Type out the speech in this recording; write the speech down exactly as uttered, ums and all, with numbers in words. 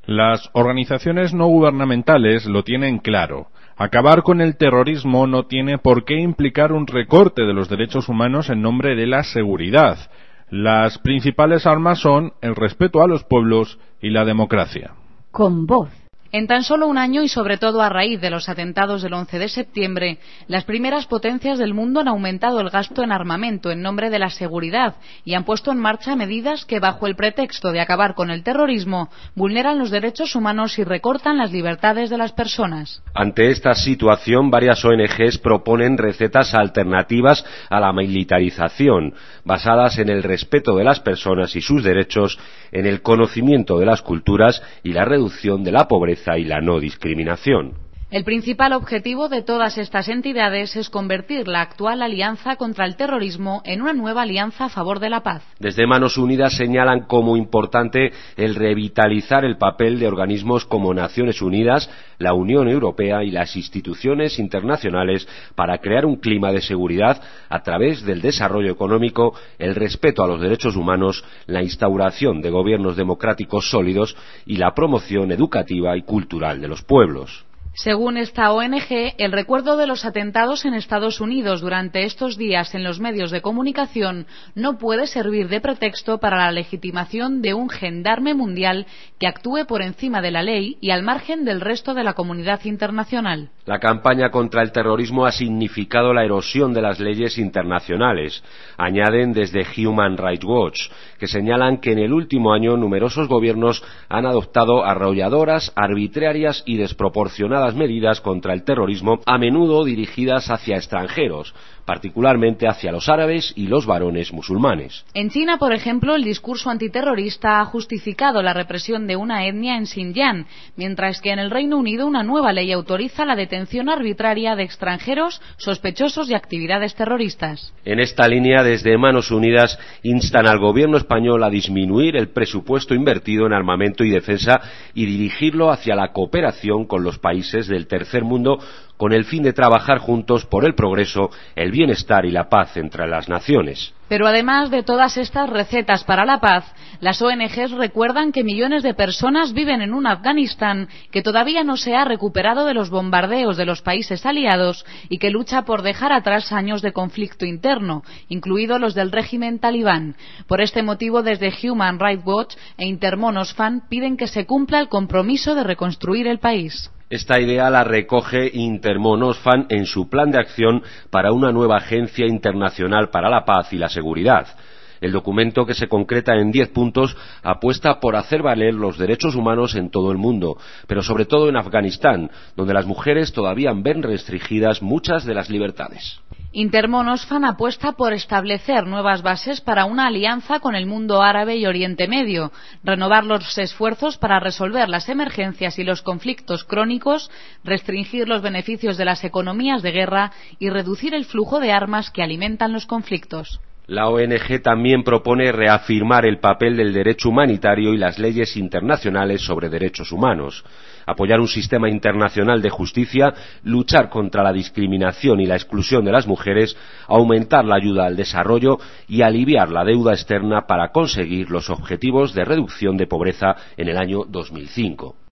Las organizaciones no gubernamentales lo tienen claro. Acabar con el terrorismo no tiene por qué implicar un recorte de los derechos humanos en nombre de la seguridad. Las principales armas son el respeto a los pueblos y la democracia. Con voz. En tan solo un año y sobre todo a raíz de los atentados del once de septiembre, las primeras potencias del mundo han aumentado el gasto en armamento en nombre de la seguridad y han puesto en marcha medidas que, bajo el pretexto de acabar con el terrorismo, vulneran los derechos humanos y recortan las libertades de las personas. Ante esta situación, varias O N Ges proponen recetas alternativas a la militarización, basadas en el respeto de las personas y sus derechos, en el conocimiento de las culturas y la reducción de la pobreza y la no discriminación. El principal objetivo de todas estas entidades es convertir la actual alianza contra el terrorismo en una nueva alianza a favor de la paz. Desde Manos Unidas señalan como importante el revitalizar el papel de organismos como Naciones Unidas, la Unión Europea y las instituciones internacionales para crear un clima de seguridad a través del desarrollo económico, el respeto a los derechos humanos, la instauración de gobiernos democráticos sólidos y la promoción educativa y cultural de los pueblos. Según esta O N Ge, el recuerdo de los atentados en Estados Unidos durante estos días en los medios de comunicación no puede servir de pretexto para la legitimación de un gendarme mundial que actúe por encima de la ley y al margen del resto de la comunidad internacional. La campaña contra el terrorismo ha significado la erosión de las leyes internacionales. Añaden desde Human Rights Watch, que señalan que en el último año numerosos gobiernos han adoptado arrolladoras, arbitrarias y desproporcionadas medidas contra el terrorismo, a menudo dirigidas hacia extranjeros, particularmente hacia los árabes y los varones musulmanes. En China, por ejemplo, el discurso antiterrorista ha justificado la represión de una etnia en Xinjiang, mientras que en el Reino Unido una nueva ley autoriza la detención arbitraria de extranjeros sospechosos de actividades terroristas. En esta línea, desde Manos Unidas instan al gobierno español a disminuir el presupuesto invertido en armamento y defensa y dirigirlo hacia la cooperación con los países del tercer mundo, con el fin de trabajar juntos por el progreso, el bienestar y la paz entre las naciones. Pero además de todas estas recetas para la paz, las O N Ges recuerdan que millones de personas viven en un Afganistán que todavía no se ha recuperado de los bombardeos de los países aliados y que lucha por dejar atrás años de conflicto interno, incluidos los del régimen talibán. Por este motivo, desde Human Rights Watch e Intermon Oxfam piden que se cumpla el compromiso de reconstruir el país. Esta idea la recoge Intermon Oxfam en su plan de acción para una nueva agencia internacional para la paz y la seguridad. El documento, que se concreta en diez puntos, apuesta por hacer valer los derechos humanos en todo el mundo, pero sobre todo en Afganistán, donde las mujeres todavía ven restringidas muchas de las libertades. Intermon Oxfam apuesta por establecer nuevas bases para una alianza con el mundo árabe y Oriente Medio, renovar los esfuerzos para resolver las emergencias y los conflictos crónicos, restringir los beneficios de las economías de guerra y reducir el flujo de armas que alimentan los conflictos. La O N Ge también propone reafirmar el papel del derecho humanitario y las leyes internacionales sobre derechos humanos, apoyar un sistema internacional de justicia, luchar contra la discriminación y la exclusión de las mujeres, aumentar la ayuda al desarrollo y aliviar la deuda externa para conseguir los objetivos de reducción de pobreza en el año dos mil cinco.